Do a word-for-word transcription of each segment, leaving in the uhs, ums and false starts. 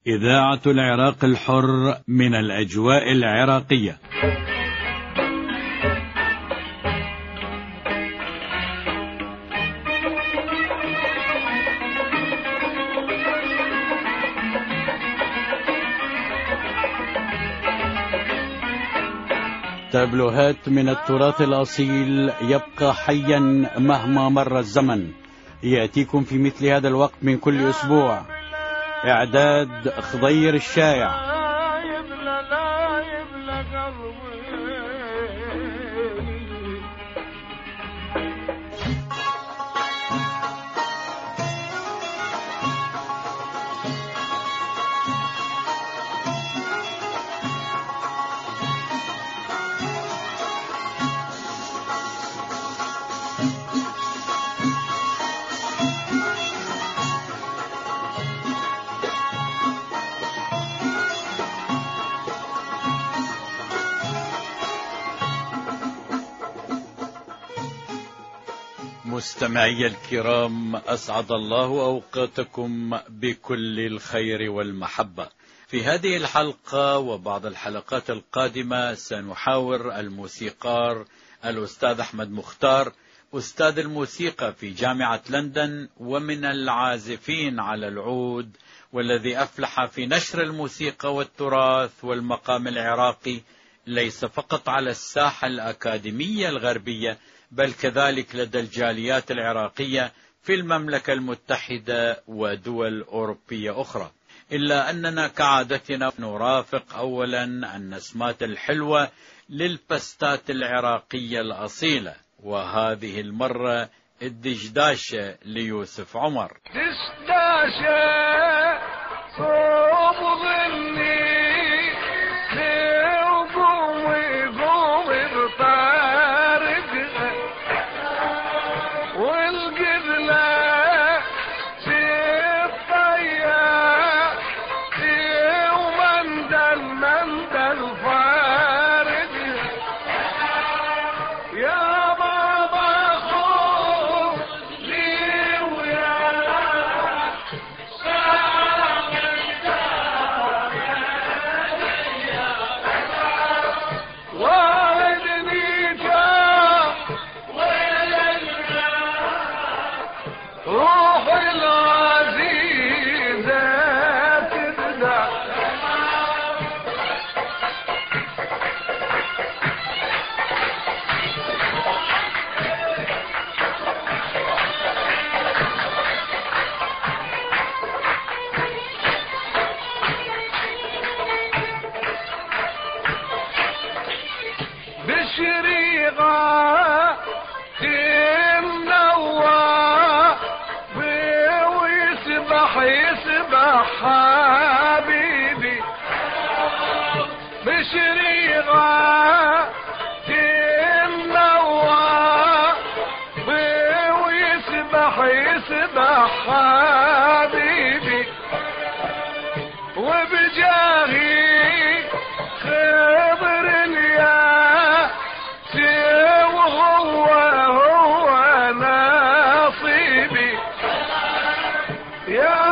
إذاعة العراق الحر من الأجواء العراقية. تابلوهات من التراث الأصيل يبقى حيا مهما مر الزمن، يأتيكم في مثل هذا الوقت من كل أسبوع. إعداد خضير الشايع. مستمعي الكرام، أسعد الله أوقاتكم بكل الخير والمحبة. في هذه الحلقة وبعض الحلقات القادمة سنحاور الموسيقار الأستاذ أحمد مختار، أستاذ الموسيقى في جامعة لندن ومن العازفين على العود، والذي أفلح في نشر الموسيقى والتراث والمقام العراقي ليس فقط على الساحة الأكاديمية الغربية بل كذلك لدى الجاليات العراقية في المملكة المتحدة ودول أوروبية أخرى. إلا أننا كعادتنا نرافق أولا النسمات الحلوة للبستات العراقية الأصيلة، وهذه المرة الدشداشة ليوسف عمر. دشداشة صوب ظني حبيبي بشريغة تمنوى ويسبح يسبح حبيبي وبجاهي خضر الياس وهو هو نصيبي يا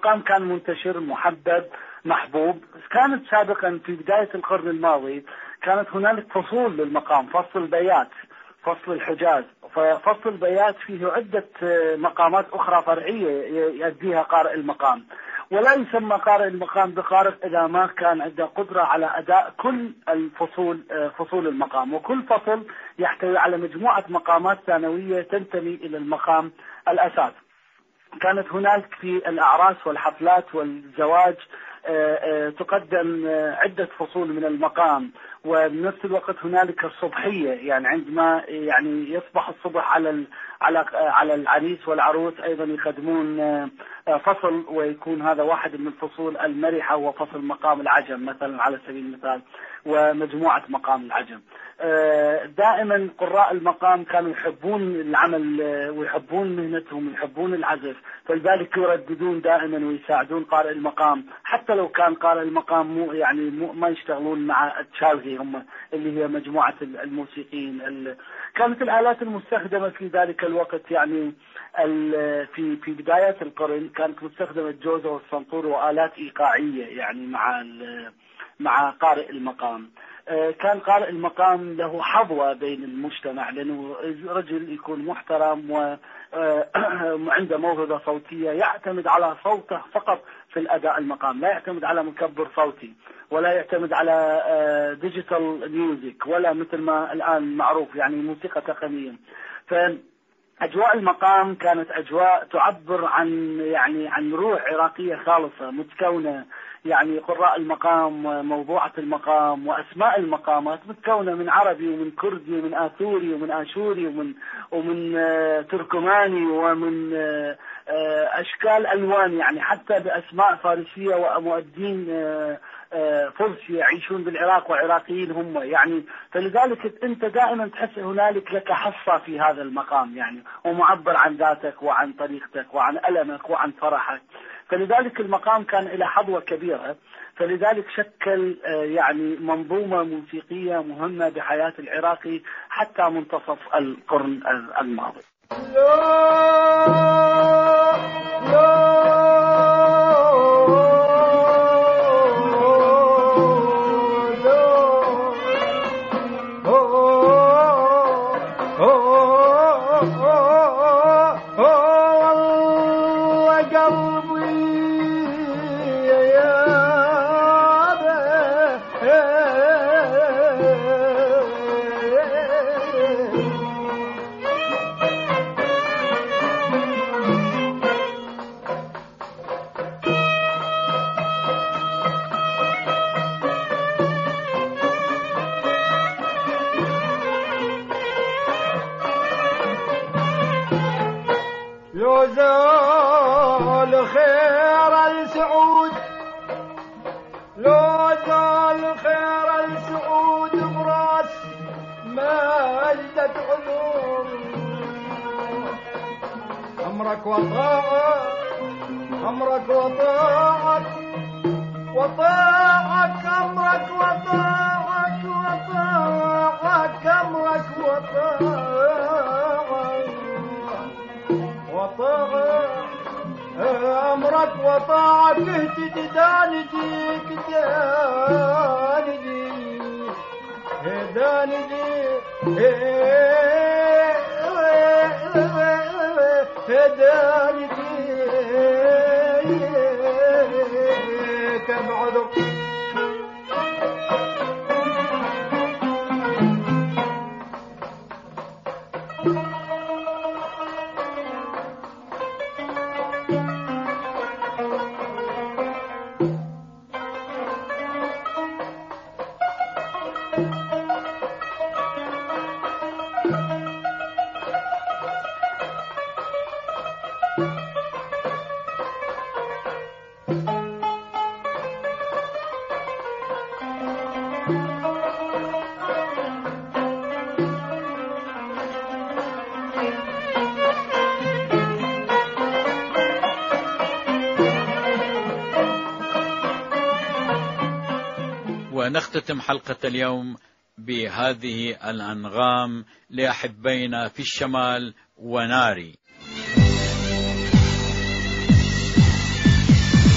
المقام كان منتشر محبب محبوب. كانت سابقا في بداية القرن الماضي كانت هنالك فصول للمقام، فصل بيات، فصل الحجاز. ففصل البيات فيه عدة مقامات أخرى فرعية يؤديها قارئ المقام، ولا يسمى قارئ المقام بقارئ إذا ما كان عنده قدرة على أداء كل الفصول فصول المقام، وكل فصل يحتوي على مجموعة مقامات ثانوية تنتمي إلى المقام الأساس. كانت هناك في الأعراس والحفلات والزواج تقدم عدة فصول من المقام، وبنفس الوقت هنالك الصبحية، يعني عندما يعني يصبح الصبح على على على العريس والعروس أيضا يقدمون فصل، ويكون هذا واحد من الفصول المرحة، وفصل مقام العجم مثلا على سبيل المثال، ومجموعة مقام العجم. دائما قراء المقام كانوا يحبون العمل ويحبون مهنتهم ويحبون العزف، فلذلك يرددون دائما ويساعدون قارئ المقام، حتى لو كان قارئ المقام مو يعني مو ما يشتغلون مع التشالغي هم اللي هي مجموعة الموسيقيين. كانت الآلات المستخدمة في ذلك الوقت يعني في في بداية القرن كانت مستخدمة الجوزة والسنطور وآلات إيقاعية يعني مع مع قارئ المقام. كان قارئ المقام له حظوة بين المجتمع، لأنه رجل يكون محترم وعنده موهبة صوتية، يعتمد على صوته فقط في الأداء المقام، لا يعتمد على مكبر صوتي، ولا يعتمد على ديجيتال ميوزك، ولا مثل ما الآن معروف يعني موسيقى تقنية. فأجواء المقام كانت أجواء تعبر عن يعني عن روح عراقية خالصة متكونة، يعني قراء المقام وموضوعة المقام وأسماء المقامات متكونة من عربي ومن كردي ومن آثوري ومن آشوري ومن ومن تركماني ومن أشكال ألوان، يعني حتى بأسماء فارسية ومؤدين فرس يعيشون بالعراق وعراقيين هم يعني. فلذلك أنت دائما تحس هنالك لك حصة في هذا المقام يعني، ومعبر عن ذاتك وعن طريقتك وعن ألمك وعن فرحك. فلذلك المقام كان إلى حظوة كبيرة، فلذلك شكل يعني منظومة موسيقية مهمة بحياة العراقي حتى منتصف القرن الماضي. أمرك وطاعك أمرك وطاعك وطاعك أمرك وطاعك وطاعك أمرك وطاعك وطاعك أمرك وطاعك اهتدي دانجيك دانجيك دانجيك دانجيك كبعدك ونختتم حلقة اليوم بهذه الأنغام لأحبينا في الشمال وناري.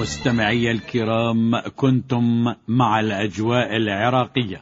مستمعي الكرام، كنتم مع الأجواء العراقية.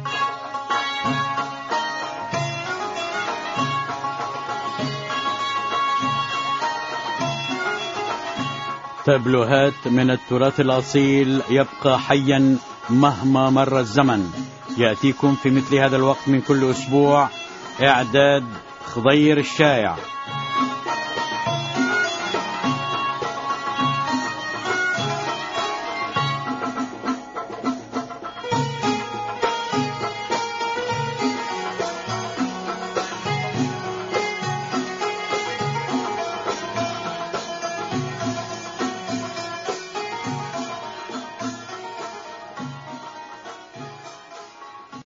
تابلوهات من التراث الأصيل يبقى حيا مهما مر الزمن، يأتيكم في مثل هذا الوقت من كل أسبوع. إعداد خضير الشايع،